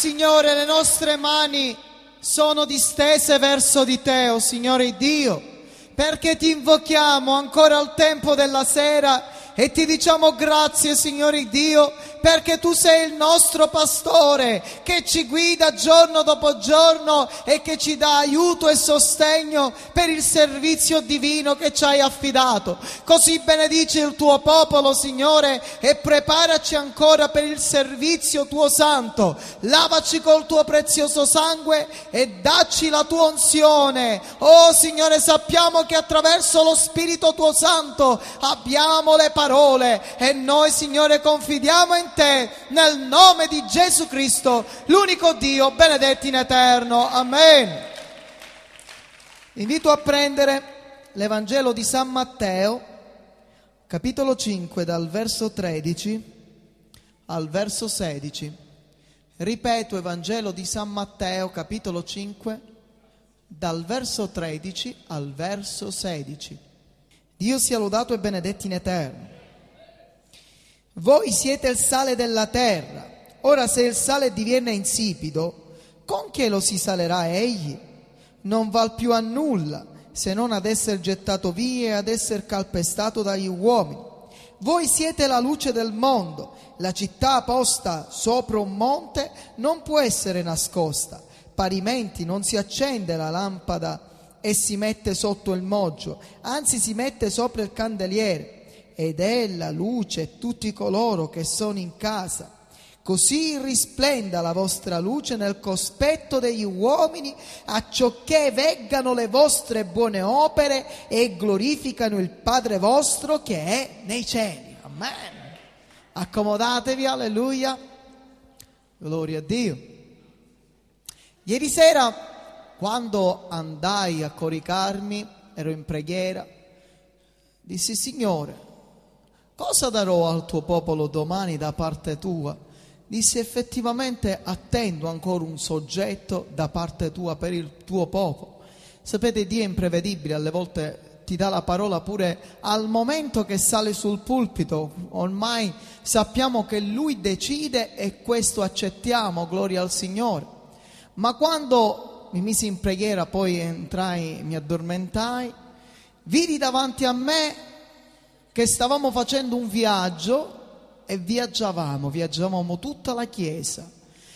Signore, le nostre mani sono distese verso di Te, oh Signore Dio, perché Ti invochiamo ancora al tempo della sera e Ti diciamo grazie, Signore Dio, perché Tu sei il nostro pastore che ci guida giorno dopo giorno e che ci dà aiuto e sostegno per il servizio divino che ci hai affidato. Così benedici il Tuo popolo, Signore, e preparaci ancora per il servizio Tuo santo. Lavaci col Tuo prezioso sangue e dacci la Tua unzione. Oh Signore, sappiamo che attraverso lo Spirito Tuo Santo abbiamo le parole e noi, Signore, confidiamo in Te, nel nome di Gesù Cristo, l'unico Dio, benedetto in eterno. Amen. Invito a prendere l'Evangelo di San Matteo, capitolo 5, dal verso 13 al verso 16. Ripeto, Evangelo di San Matteo, capitolo 5, dal verso 13 al verso 16. Dio sia lodato e benedetto in eterno. Voi siete il sale della terra. Ora, se il sale diviene insipido, con che lo si salerà egli? Non val più a nulla, se non ad essere gettato via e ad essere calpestato dagli uomini. Voi siete la luce del mondo. La città posta sopra un monte non può essere nascosta. Parimenti non si accende la lampada e si mette sotto il moggio, anzi si mette sopra il candeliere, ed è la luce tutti coloro che sono in casa. Così risplenda la vostra luce nel cospetto degli uomini, acciocché veggano le vostre buone opere e glorificano il Padre vostro che è nei cieli. Amen. Accomodatevi, alleluia. Gloria a Dio. Ieri sera, quando andai a coricarmi, ero in preghiera, dissi: Signore, cosa darò al tuo popolo domani da parte tua? Dissi: effettivamente attendo ancora un soggetto da parte tua per il tuo popolo. Sapete, Dio è imprevedibile, alle volte ti dà la parola pure al momento che sale sul pulpito. Ormai sappiamo che Lui decide e questo accettiamo, gloria al Signore. Ma quando mi misi in preghiera, poi entrai, mi addormentai, vidi davanti a me che stavamo facendo un viaggio e viaggiavamo tutta la chiesa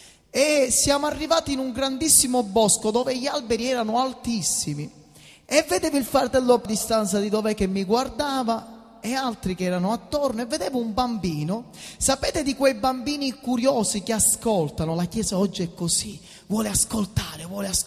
e siamo arrivati in un grandissimo bosco dove gli alberi erano altissimi e vedevo il fratello a distanza di dove che mi guardava e altri che erano attorno, e vedevo un bambino. Sapete, di quei bambini curiosi che ascoltano? La chiesa oggi è così, vuole ascoltare.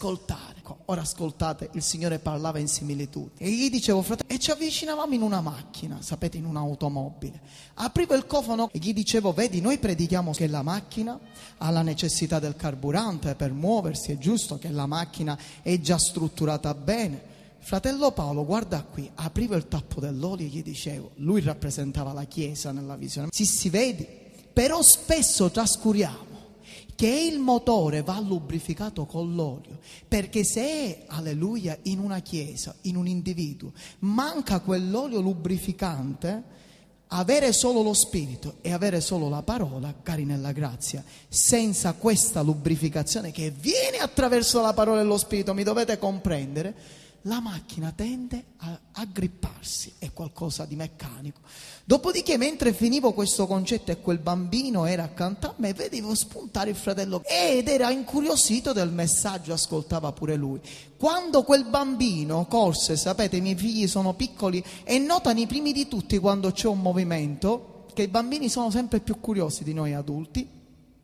Ora ascoltate, il Signore parlava in similitudini e gli dicevo: fratello, e ci avvicinavamo in una macchina, sapete, in un'automobile. Aprivo il cofano e gli dicevo: vedi, noi predichiamo che la macchina ha la necessità del carburante per muoversi, è giusto che la macchina è già strutturata bene. Fratello Paolo, guarda qui, aprivo il tappo dell'olio e gli dicevo, lui rappresentava la chiesa nella visione. Si vedi, però spesso trascuriamo che il motore va lubrificato con l'olio, perché se è, alleluia, in una chiesa, in un individuo, manca quell'olio lubrificante, avere solo lo spirito e avere solo la parola, cari nella grazia, senza questa lubrificazione che viene attraverso la parola e lo spirito, mi dovete comprendere, la macchina tende a aggripparsi, è qualcosa di meccanico. Dopodiché, mentre finivo questo concetto e quel bambino era accanto a me, vedevo spuntare il fratello ed era incuriosito del messaggio, ascoltava pure lui. Quando quel bambino corse, sapete, i miei figli sono piccoli e notano i primi di tutti quando c'è un movimento, che i bambini sono sempre più curiosi di noi adulti,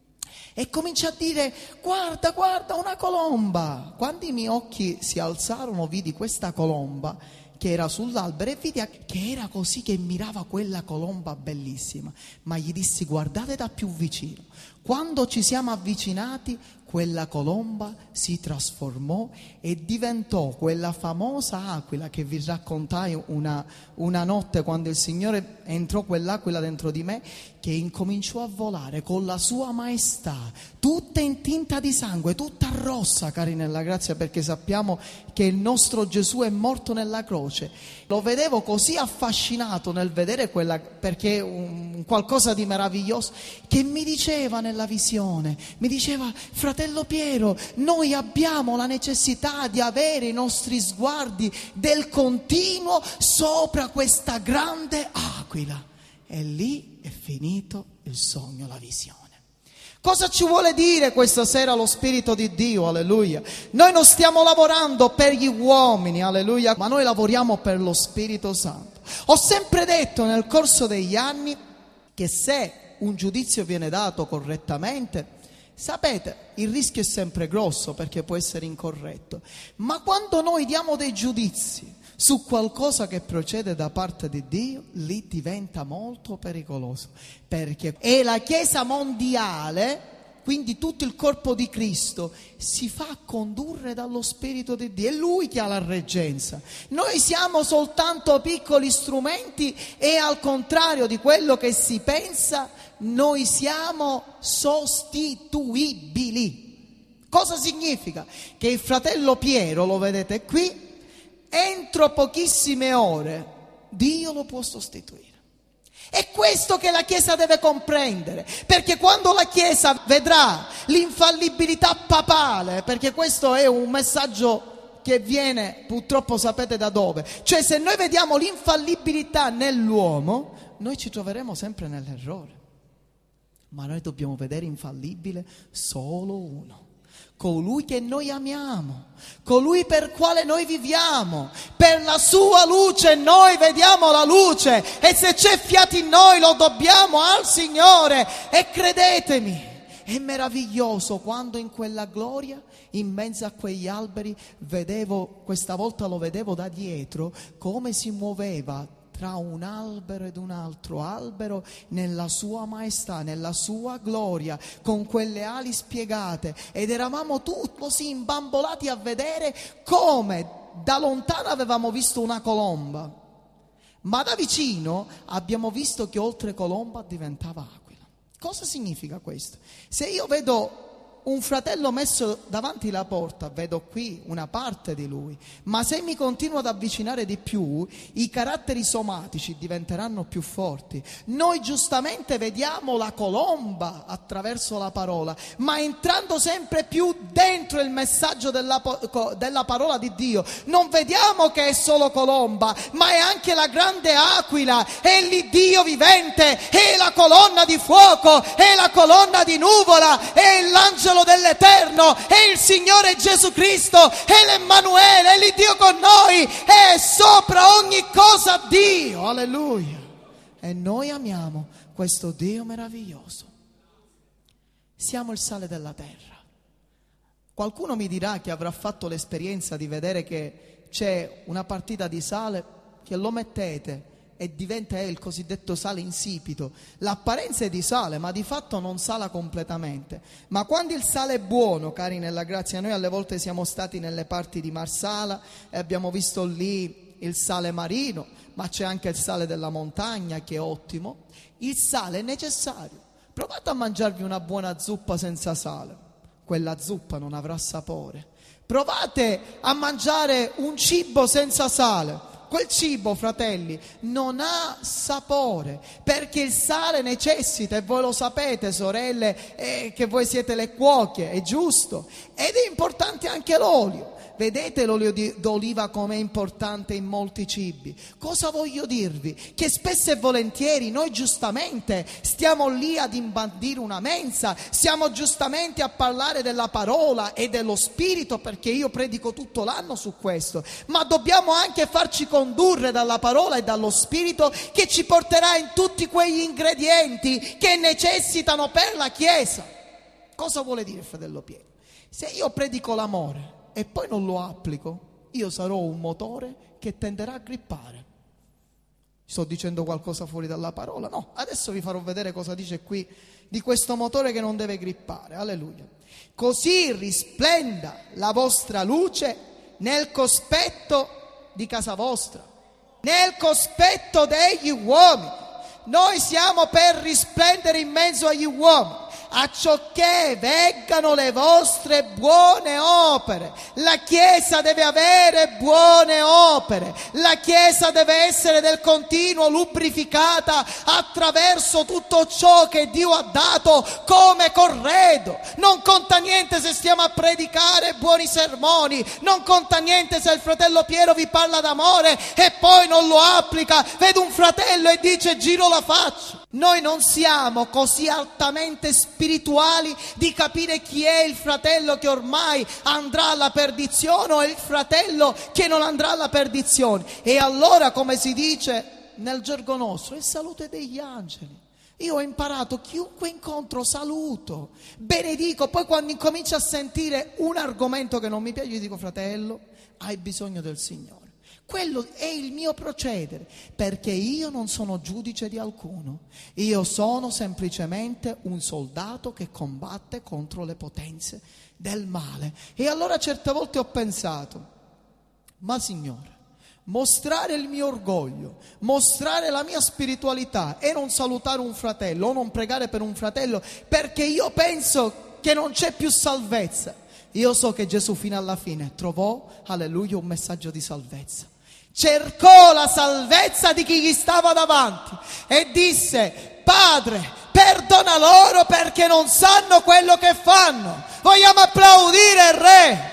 e comincia a dire: guarda, una colomba. Quando i miei occhi si alzarono, vidi questa colomba che era sull'albero e vidi che era così, che mirava quella colomba bellissima. Ma gli dissi: guardate da più vicino. Quando ci siamo avvicinati, quella colomba si trasformò e diventò quella famosa aquila che vi raccontai una notte quando il Signore entrò quell'aquila dentro di me, che incominciò a volare con la sua maestà, tutta in tinta di sangue, tutta rossa, cari nella grazia, perché sappiamo che il nostro Gesù è morto nella croce. Lo vedevo così affascinato nel vedere quella, perché è un qualcosa di meraviglioso, che mi diceva nella visione, mi diceva: fratello Piero, noi abbiamo la necessità di avere i nostri sguardi del continuo sopra questa grande aquila. E lì è finito il sogno, la visione. Cosa ci vuole dire questa sera lo Spirito di Dio? Alleluia. Noi non stiamo lavorando per gli uomini, alleluia, ma noi lavoriamo per lo Spirito Santo. Ho sempre detto nel corso degli anni che se un giudizio viene dato correttamente, sapete, il rischio è sempre grosso perché può essere incorretto. Ma quando noi diamo dei giudizi su qualcosa che procede da parte di Dio, lì diventa molto pericoloso, perché è la Chiesa mondiale, quindi tutto il corpo di Cristo, si fa condurre dallo Spirito di Dio, è Lui che ha la reggenza. Noi siamo soltanto piccoli strumenti e al contrario di quello che si pensa, noi siamo sostituibili. Cosa significa? Che il fratello Piero, lo vedete qui, entro pochissime ore Dio lo può sostituire. È questo che la Chiesa deve comprendere, perché quando la Chiesa vedrà l'infallibilità papale, perché questo è un messaggio che viene, purtroppo sapete da dove, cioè se noi vediamo l'infallibilità nell'uomo, noi ci troveremo sempre nell'errore. Ma noi dobbiamo vedere infallibile solo uno: colui che noi amiamo, colui per quale noi viviamo. Per la sua luce noi vediamo la luce, e se c'è fiato in noi lo dobbiamo al Signore. E credetemi, è meraviglioso quando in quella gloria, in mezzo a quegli alberi, vedevo, questa volta lo vedevo da dietro, come si muoveva tra un albero ed un altro albero nella sua maestà, nella sua gloria, con quelle ali spiegate, ed eravamo tutti così imbambolati a vedere come da lontano avevamo visto una colomba, ma da vicino abbiamo visto che oltre colomba diventava aquila. Cosa significa questo? Se io vedo un fratello messo davanti la porta, vedo qui una parte di lui, ma se mi continuo ad avvicinare di più, i caratteri somatici diventeranno più forti. Noi giustamente vediamo la colomba attraverso la parola, ma entrando sempre più dentro il messaggio della parola di Dio, non vediamo che è solo colomba, ma è anche la grande aquila, è l'Iddio vivente, è la colonna di fuoco, è la colonna di nuvola, è l'angelo dell'Eterno, è il Signore Gesù Cristo, è l'Emmanuele, è l'Iddio con noi, è sopra ogni cosa Dio, alleluia. E noi amiamo questo Dio meraviglioso. Siamo il sale della terra. Qualcuno mi dirà che avrà fatto l'esperienza di vedere che c'è una partita di sale, che lo mettete e diventa il cosiddetto sale insipido. L'apparenza è di sale, ma di fatto non sala completamente. Ma quando il sale è buono, cari nella grazia, noi alle volte siamo stati nelle parti di Marsala e abbiamo visto lì il sale marino, ma c'è anche il sale della montagna che è ottimo. Il sale è necessario. Provate a mangiarvi una buona zuppa senza sale, quella zuppa non avrà sapore. Provate a mangiare un cibo senza sale, quel cibo, fratelli, non ha sapore, perché il sale necessita, e voi lo sapete, sorelle, che voi siete le cuoche, è giusto, ed è importante anche l'olio. Vedete l'olio d'oliva come è importante in molti cibi. Cosa voglio dirvi? Che spesso e volentieri noi giustamente stiamo lì ad imbandire una mensa, stiamo giustamente a parlare della parola e dello Spirito, perché io predico tutto l'anno su questo, ma dobbiamo anche farci condurre dalla parola e dallo Spirito, che ci porterà in tutti quegli ingredienti che necessitano per la Chiesa. Cosa vuole dire, fratello Piero? Se io predico l'amore e poi non lo applico, io sarò un motore che tenderà a grippare. Sto dicendo qualcosa fuori dalla parola? No, adesso vi farò vedere cosa dice qui di questo motore che non deve grippare. Alleluia. Così risplenda la vostra luce nel cospetto di casa vostra, nel cospetto degli uomini. Noi siamo per risplendere in mezzo agli uomini, acciocché veggano le vostre buone opere. La Chiesa deve avere buone opere, la Chiesa deve essere del continuo lubrificata attraverso tutto ciò che Dio ha dato come corredo. Non conta niente se stiamo a predicare buoni sermoni, non conta niente se il fratello Piero vi parla d'amore e poi non lo applica, vede un fratello e dice giro la faccia. Noi non siamo così altamente spirituali di capire chi è il fratello che ormai andrà alla perdizione o il fratello che non andrà alla perdizione. E allora, come si dice nel gergo nostro, è salute degli angeli. Io ho imparato, chiunque incontro saluto, benedico. Poi quando incomincio a sentire un argomento che non mi piace, io dico: fratello, hai bisogno del Signore. Quello è il mio procedere, perché io non sono giudice di alcuno. Io sono semplicemente un soldato che combatte contro le potenze del male. E allora certe volte ho pensato: ma Signore, mostrare il mio orgoglio, mostrare la mia spiritualità e non salutare un fratello o non pregare per un fratello perché io penso che non c'è più salvezza. Io so che Gesù fino alla fine trovò, alleluia, un messaggio di salvezza. Cercò la salvezza di chi gli stava davanti e disse: Padre, perdona loro perché non sanno quello che fanno. Vogliamo applaudire il Re?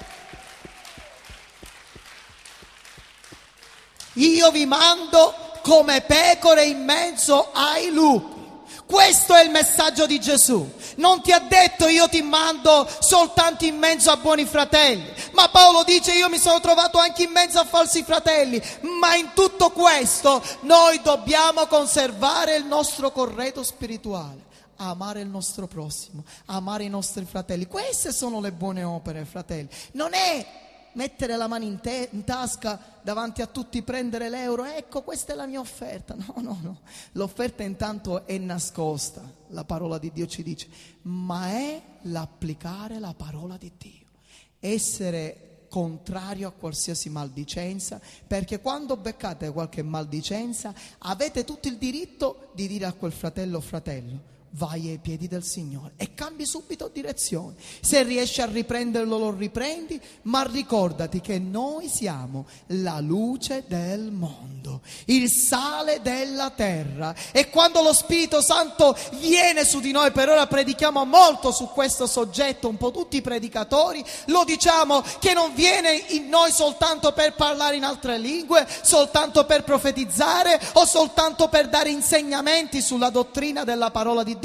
Io vi mando come pecore in mezzo ai lupi. Questo è il messaggio di Gesù. Non ti ha detto: io ti mando soltanto in mezzo a buoni fratelli. Ma Paolo dice: io mi sono trovato anche in mezzo a falsi fratelli. Ma in tutto questo noi dobbiamo conservare il nostro corredo spirituale. Amare il nostro prossimo, amare i nostri fratelli. Queste sono le buone opere, fratelli. Non è mettere la mano in tasca davanti a tutti, prendere l'euro, ecco questa è la mia offerta. No, l'offerta intanto è nascosta, la parola di Dio ci dice, ma è l'applicare la parola di Dio, essere contrario a qualsiasi maldicenza, perché quando beccate qualche maldicenza avete tutto il diritto di dire a quel fratello: fratello, vai ai piedi del Signore, e cambi subito direzione. Se riesci a riprenderlo, lo riprendi, ma ricordati che noi siamo la luce del mondo, il sale della terra, e quando lo Spirito Santo viene su di noi, per ora predichiamo molto su questo soggetto, un po' tutti i predicatori lo diciamo, che non viene in noi soltanto per parlare in altre lingue, soltanto per profetizzare o soltanto per dare insegnamenti sulla dottrina della parola di Dio,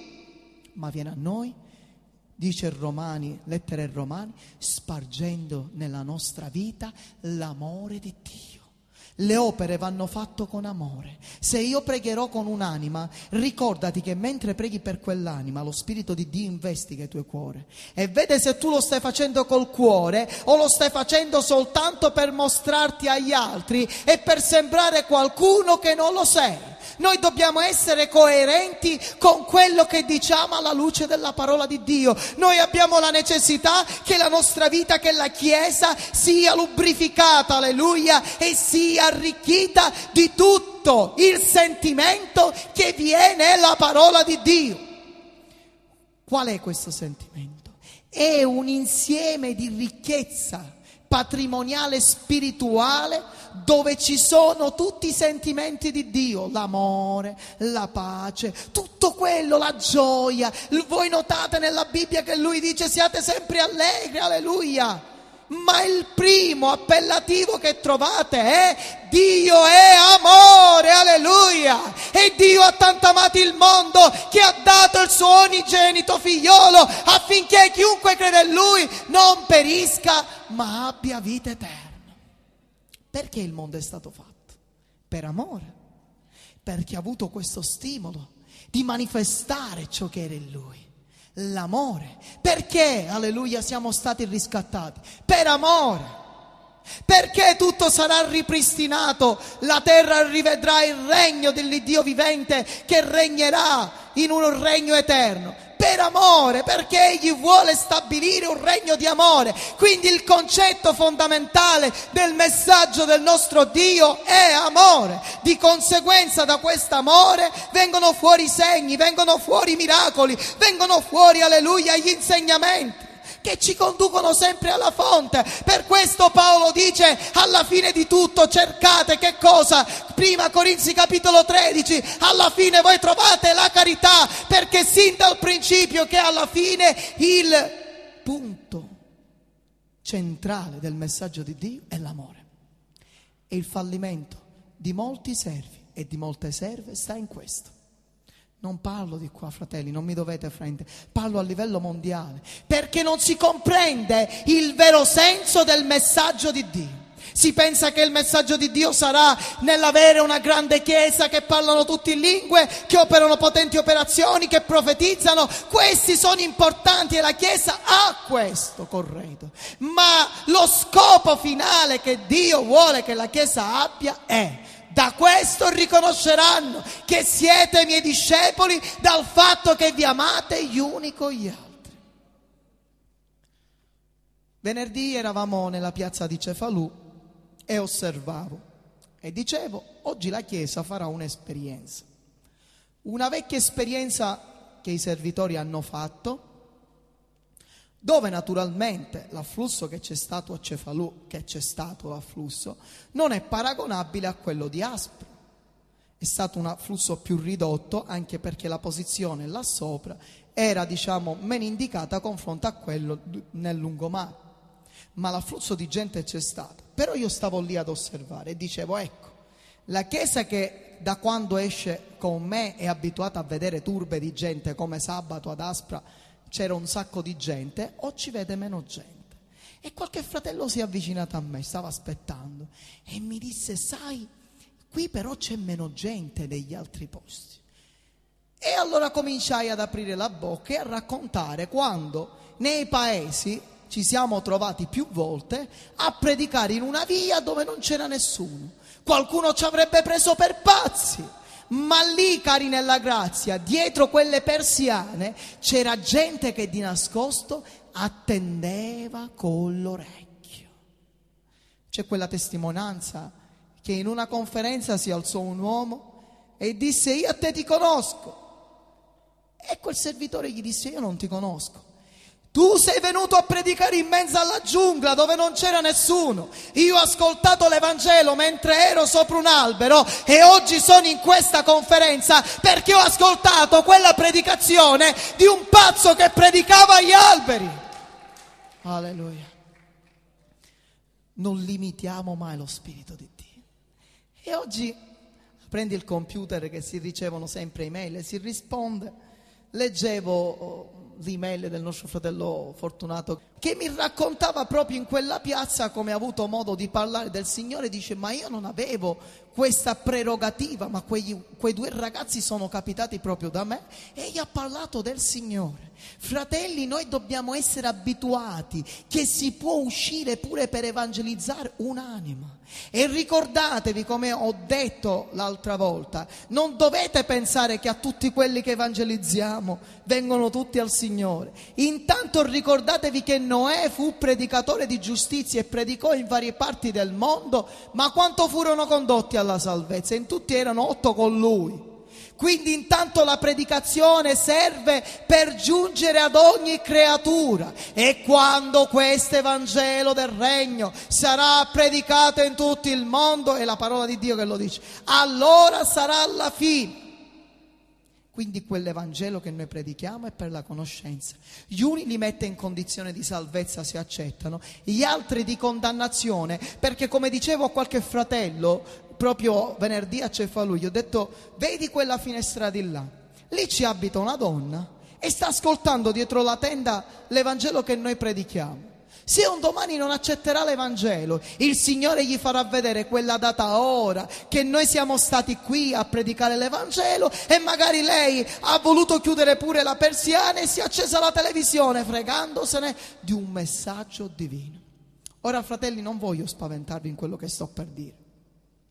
ma viene a noi, dice Romani, lettere ai Romani, spargendo nella nostra vita l'amore di Dio. Le opere vanno fatte con amore. Se io pregherò con un'anima, ricordati che mentre preghi per quell'anima, lo Spirito di Dio investiga il tuo cuore e vede se tu lo stai facendo col cuore o lo stai facendo soltanto per mostrarti agli altri e per sembrare qualcuno che non lo sei. Noi dobbiamo essere coerenti con quello che diciamo alla luce della parola di Dio. Noi abbiamo la necessità che la nostra vita, che la Chiesa sia lubrificata, alleluia, e sia arricchita di tutto il sentimento che viene nella parola di Dio. Qual è questo sentimento? È un insieme di ricchezza patrimoniale spirituale dove ci sono tutti i sentimenti di Dio, l'amore, la pace, tutto quello, la gioia. Voi notate nella Bibbia che lui dice: siate sempre allegri, alleluia. Ma il primo appellativo che trovate è: Dio è amore, alleluia. E Dio ha tanto amato il mondo che ha dato il suo unigenito figliolo affinché chiunque crede in lui non perisca ma abbia vita eterna. Perché il mondo è stato fatto? Per amore, perché ha avuto questo stimolo di manifestare ciò che era in lui, l'amore. Perché, alleluia, siamo stati riscattati? Per amore. Perché tutto sarà ripristinato, la terra rivedrà il regno dell'Iddio vivente che regnerà in un regno eterno? Per amore, perché Egli vuole stabilire un regno di amore. Quindi il concetto fondamentale del messaggio del nostro Dio è amore. Di conseguenza da questo amore vengono fuori i segni, vengono fuori i miracoli, vengono fuori, alleluia, gli insegnamenti che ci conducono sempre alla fonte. Per questo Paolo dice alla fine di tutto cercate che cosa? Prima Corinzi capitolo 13, alla fine voi trovate la carità, perché sin dal principio che alla fine il punto centrale del messaggio di Dio è l'amore. E il fallimento di molti servi e di molte serve sta in questo. Non parlo di qua, fratelli, non mi dovete fraintendere, parlo a livello mondiale, perché non si comprende il vero senso del messaggio di Dio. Si pensa che il messaggio di Dio sarà nell'avere una grande chiesa che parlano tutti in lingue, che operano potenti operazioni, che profetizzano. Questi sono importanti e la chiesa ha questo corredo. Ma lo scopo finale che Dio vuole che la chiesa abbia è: da questo riconosceranno che siete miei discepoli, dal fatto che vi amate gli uni con gli altri. Venerdì eravamo nella piazza di Cefalù e osservavo e dicevo: oggi la Chiesa farà un'esperienza, una vecchia esperienza che i servitori hanno fatto, dove naturalmente l'afflusso che c'è stato a Cefalù, che c'è stato l'afflusso, non è paragonabile a quello di Aspro. È stato un afflusso più ridotto, anche perché la posizione là sopra era, meno indicata a confronto a quello nel lungomare. Ma l'afflusso di gente c'è stato. Però io stavo lì ad osservare e dicevo: ecco, la Chiesa che da quando esce con me è abituata a vedere turbe di gente, come sabato ad Aspra c'era un sacco di gente, o ci vede meno gente. E qualche fratello si è avvicinato a me, stava aspettando, e mi disse: sai, qui però c'è meno gente degli altri posti. E allora cominciai ad aprire la bocca e a raccontare quando nei paesi ci siamo trovati più volte a predicare in una via dove non c'era nessuno. Qualcuno ci avrebbe preso per pazzi, ma lì, cari nella grazia, dietro quelle persiane c'era gente che di nascosto attendeva con l'orecchio. C'è quella testimonianza che in una conferenza si alzò un uomo e disse: io a te ti conosco. E quel servitore gli disse: io non ti conosco. Tu sei venuto a predicare in mezzo alla giungla dove non c'era nessuno. Io ho ascoltato l'Evangelo mentre ero sopra un albero e oggi sono in questa conferenza perché ho ascoltato quella predicazione di un pazzo che predicava agli alberi. Alleluia. Non limitiamo mai lo Spirito di Dio. E oggi prendi il computer, che si ricevono sempre email e si risponde. Leggevo l'email del nostro fratello Fortunato che mi raccontava proprio in quella piazza come ha avuto modo di parlare del Signore. Dice: ma io non avevo questa prerogativa, ma quei due ragazzi sono capitati proprio da me e gli ha parlato del Signore. Fratelli, noi dobbiamo essere abituati che si può uscire pure per evangelizzare un'anima. E ricordatevi, come ho detto l'altra volta, non dovete pensare che a tutti quelli che evangelizziamo vengono tutti al Signore. Intanto ricordatevi che Noè fu predicatore di giustizia e predicò in varie parti del mondo, ma quanto furono condotti alla salvezza? In tutti erano 8 con lui. Quindi intanto la predicazione serve per giungere ad ogni creatura, e quando questo Evangelo del Regno sarà predicato in tutto il mondo, è la parola di Dio che lo dice, allora sarà la fine. Quindi quell'Evangelo che noi predichiamo è per la conoscenza. Gli uni li mette in condizione di salvezza se accettano, gli altri di condannazione, perché come dicevo a qualche fratello proprio venerdì a Cefalù, gli ho detto: vedi quella finestra di là, lì ci abita una donna e sta ascoltando dietro la tenda l'Evangelo che noi predichiamo. Se un domani non accetterà l'Evangelo, il Signore gli farà vedere quella data ora che noi siamo stati qui a predicare l'Evangelo, e magari lei ha voluto chiudere pure la persiana e si è accesa la televisione fregandosene di un messaggio divino. Ora, fratelli, non voglio spaventarvi in quello che sto per dire.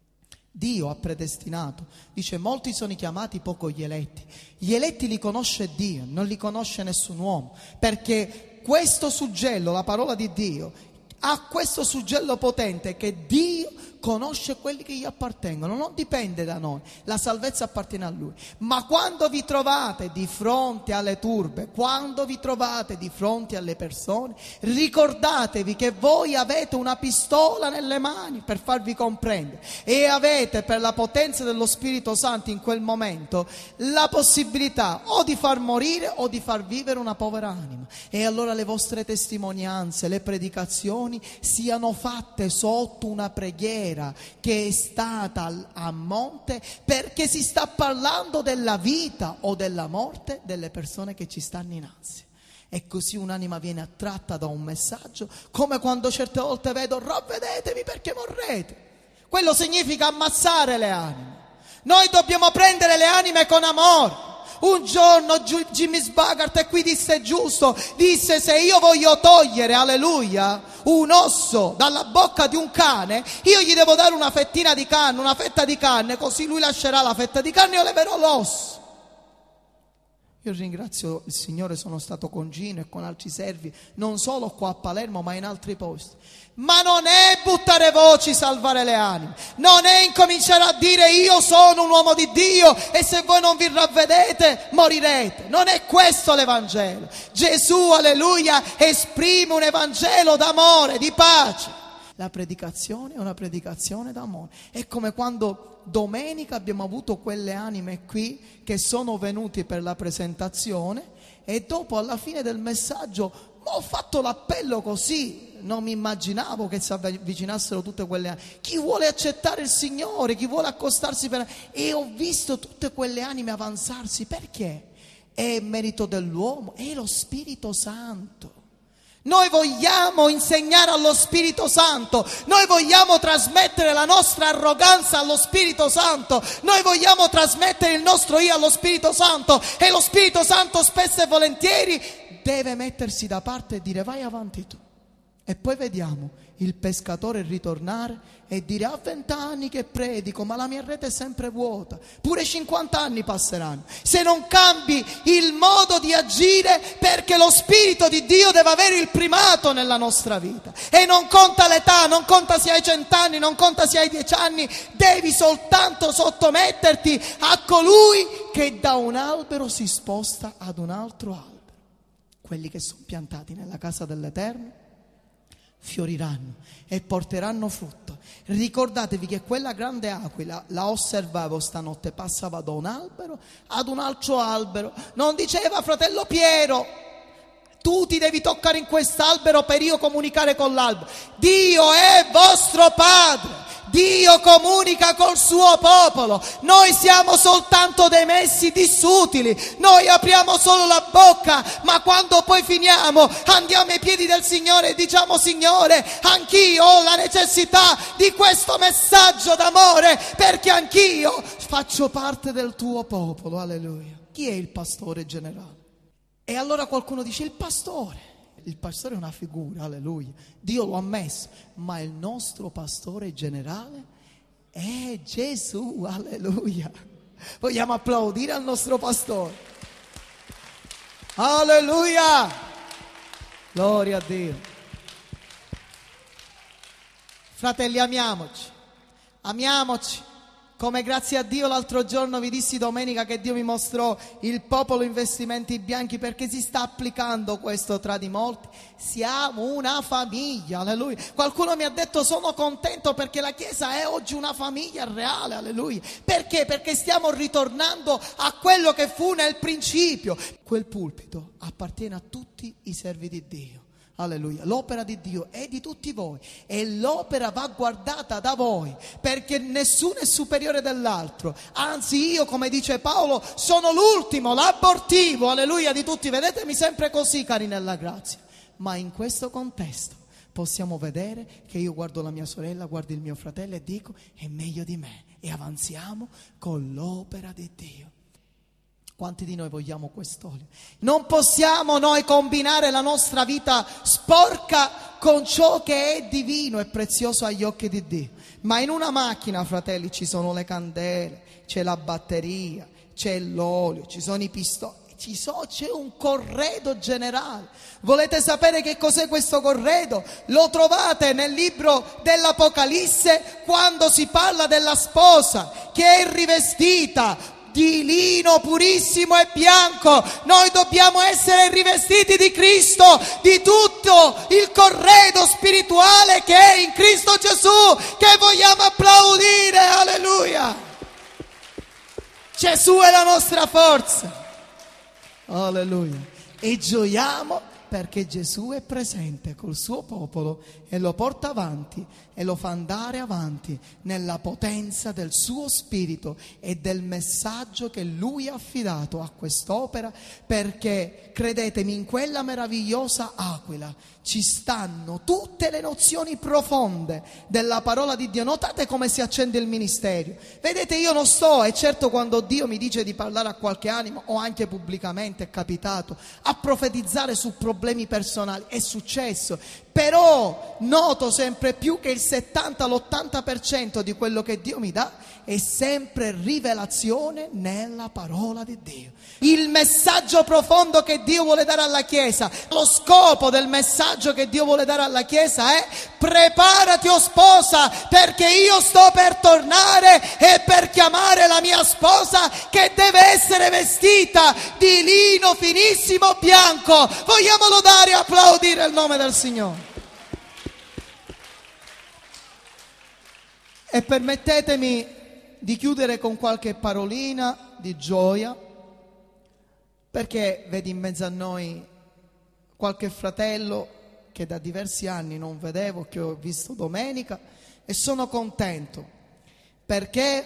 Dio ha predestinato. Dice: molti sono i chiamati, poco gli eletti. Gli eletti li conosce Dio, non li conosce nessun uomo, perché questo suggello, la parola di Dio, ha questo suggello potente che Dio conosce quelli che gli appartengono, non dipende da noi, la salvezza appartiene a Lui. Ma quando vi trovate di fronte alle turbe, quando vi trovate di fronte alle persone, ricordatevi che voi avete una pistola nelle mani per farvi comprendere, e avete, per la potenza dello Spirito Santo in quel momento, la possibilità o di far morire o di far vivere una povera anima. E allora le vostre testimonianze, le predicazioni siano fatte sotto una preghiera che è stata a monte, perché si sta parlando della vita o della morte delle persone che ci stanno innanzi. E così un'anima viene attratta da un messaggio, come quando certe volte vedo: ravvedetevi perché morrete. Quello significa ammazzare le anime. Noi dobbiamo prendere le anime con amore. Un giorno Jimmy Swaggart, e qui disse giusto, disse: se io voglio togliere, alleluia, un osso dalla bocca di un cane, io gli devo dare una fettina di carne, una fetta di carne, così lui lascerà la fetta di carne e io leverò l'osso. Io ringrazio il Signore, sono stato con Gino e con altri servi, non solo qua a Palermo ma in altri posti. Ma non è buttare voci salvare le anime, non è incominciare a dire: io sono un uomo di Dio e se voi non vi ravvedete morirete. Non è questo l'Evangelo. Gesù, alleluia, esprime un Evangelo d'amore, di pace. La predicazione è una predicazione d'amore. È come quando domenica abbiamo avuto quelle anime qui che sono venuti per la presentazione, e dopo, alla fine del messaggio, ho fatto l'appello così, non mi immaginavo che si avvicinassero tutte quelle anime. Chi vuole accettare il Signore, chi vuole accostarsi e ho visto tutte quelle anime avanzarsi. Perché? È merito dell'uomo, è lo Spirito Santo. Noi vogliamo insegnare allo Spirito Santo, noi vogliamo trasmettere la nostra arroganza allo Spirito Santo, noi vogliamo trasmettere il nostro io allo Spirito Santo, e lo Spirito Santo spesso e volentieri deve mettersi da parte e dire: vai avanti tu. E poi vediamo il pescatore ritornare e dire: a 20 anni che predico, ma la mia rete è sempre vuota. Pure 50 anni passeranno se non cambi il modo di agire, perché lo Spirito di Dio deve avere il primato nella nostra vita. E non conta l'età, non conta se hai 100 anni, non conta se hai 10 anni, devi soltanto sottometterti a colui che da un albero si sposta ad un altro albero. Quelli che sono piantati nella casa dell'Eterno fioriranno e porteranno frutto. Ricordatevi che quella grande aquila, la osservavo stanotte, passava da un albero ad un altro albero. Non diceva: fratello Piero, tu ti devi toccare in quest'albero per io comunicare con l'albero. Dio è vostro Padre, Dio comunica col suo popolo. Noi siamo soltanto dei messi dissutili, noi apriamo solo la bocca, ma quando poi finiamo andiamo ai piedi del Signore e diciamo: Signore, anch'io ho la necessità di questo messaggio d'amore, perché anch'io faccio parte del tuo popolo. Alleluia. Chi è il pastore generale? E allora qualcuno dice: il pastore è una figura, alleluia, Dio lo ha messo, ma il nostro pastore generale è Gesù, alleluia. Vogliamo applaudire al nostro pastore? Alleluia, gloria a Dio. Fratelli, amiamoci. Come grazie a Dio l'altro giorno vi dissi domenica che Dio mi mostrò il popolo in vestimenti bianchi, perché si sta applicando questo tra di molti. Siamo una famiglia, alleluia. Qualcuno mi ha detto: sono contento perché la Chiesa è oggi una famiglia reale, alleluia. Perché? Perché stiamo ritornando a quello che fu nel principio. Quel pulpito appartiene a tutti i servi di Dio. Alleluia, l'opera di Dio è di tutti voi e l'opera va guardata da voi, perché nessuno è superiore dell'altro. Anzi, io, come dice Paolo, sono l'ultimo, l'abortivo, alleluia, di tutti. Vedetemi sempre così, cari nella grazia. Ma in questo contesto possiamo vedere che io guardo la mia sorella, guardo il mio fratello e dico: è meglio di me, e avanziamo con l'opera di Dio. Quanti di noi vogliamo quest'olio? Non possiamo noi combinare la nostra vita sporca con ciò che è divino e prezioso agli occhi di Dio. Ma in una macchina, fratelli, ci sono le candele, c'è la batteria, c'è l'olio, ci sono i pistoni, c'è un corredo generale. Volete sapere che cos'è questo corredo? Lo trovate nel libro dell'Apocalisse, quando si parla della sposa che è rivestita di lino purissimo e bianco. Noi dobbiamo essere rivestiti di Cristo, di tutto il corredo spirituale che è in Cristo Gesù, che vogliamo applaudire. Alleluia! Gesù è la nostra forza. Alleluia. E gioiamo perché Gesù è presente col suo popolo e lo porta avanti e lo fa andare avanti nella potenza del suo spirito e del messaggio che lui ha affidato a quest'opera, perché credetemi, in quella meravigliosa aquila ci stanno tutte le nozioni profonde della parola di Dio. Notate come si accende il ministero. Vedete, io non sto, e certo quando Dio mi dice di parlare a qualche animo, o anche pubblicamente è capitato, a profetizzare su problemi personali, è successo. Però noto sempre più che il 70-80% di quello che Dio mi dà è sempre rivelazione nella parola di Dio. Il messaggio profondo che Dio vuole dare alla Chiesa, lo scopo del messaggio che Dio vuole dare alla Chiesa è: preparati, o sposa, perché io sto per tornare e per chiamare la mia sposa, che deve essere vestita di lino finissimo bianco. Vogliamo lodare e applaudire il nome del Signore. E permettetemi di chiudere con qualche parolina di gioia, perché vedi in mezzo a noi qualche fratello che da diversi anni non vedevo, che ho visto domenica, e sono contento perché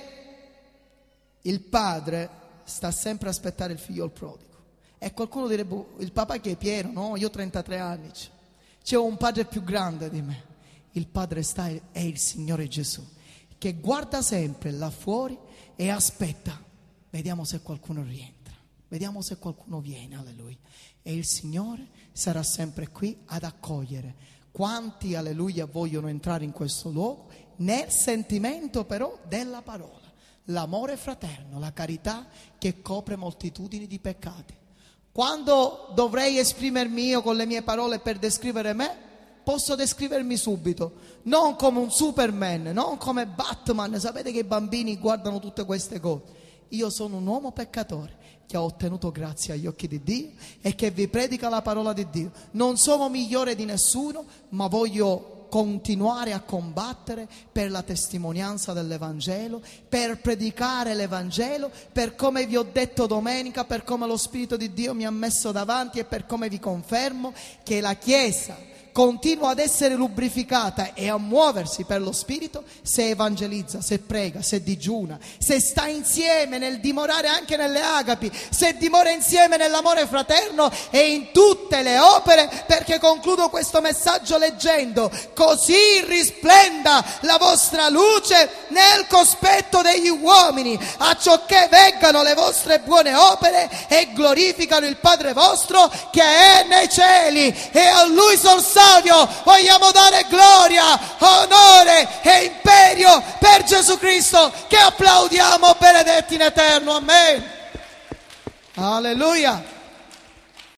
il padre sta sempre a aspettare il figlio prodigo. E qualcuno direbbe: il papà che è pieno? No, io ho 33 anni, c'è un padre più grande di me. Il padre è il Signore Gesù, che guarda sempre là fuori e aspetta, vediamo se qualcuno rientra, vediamo se qualcuno viene. Alleluia. E il Signore sarà sempre qui ad accogliere quanti, alleluia, vogliono entrare in questo luogo nel sentimento però della parola, l'amore fraterno, la carità che copre moltitudini di peccati. Quando dovrei esprimermi io con le mie parole per descrivere me, posso descrivermi subito, non come un Superman, non come Batman. Sapete che i bambini guardano tutte queste cose. Io sono un uomo peccatore che ha ottenuto grazia agli occhi di Dio e che vi predica la parola di Dio. Non sono migliore di nessuno, ma voglio continuare a combattere per la testimonianza dell'Evangelo, per predicare l'Evangelo, per come vi ho detto domenica, per come lo Spirito di Dio mi ha messo davanti e per come vi confermo che la Chiesa continua ad essere lubrificata e a muoversi per lo Spirito se evangelizza, se prega, se digiuna, se sta insieme nel dimorare anche nelle agapi, se dimora insieme nell'amore fraterno e in tutte le opere. Perché concludo questo messaggio leggendo: così risplenda la vostra luce nel cospetto degli uomini, acciò che veggano le vostre buone opere e glorificano il Padre vostro che è nei cieli. E a Lui sol Salvio vogliamo dare gloria, onore e imperio per Gesù Cristo, che applaudiamo benedetti in eterno. Amen. Alleluia.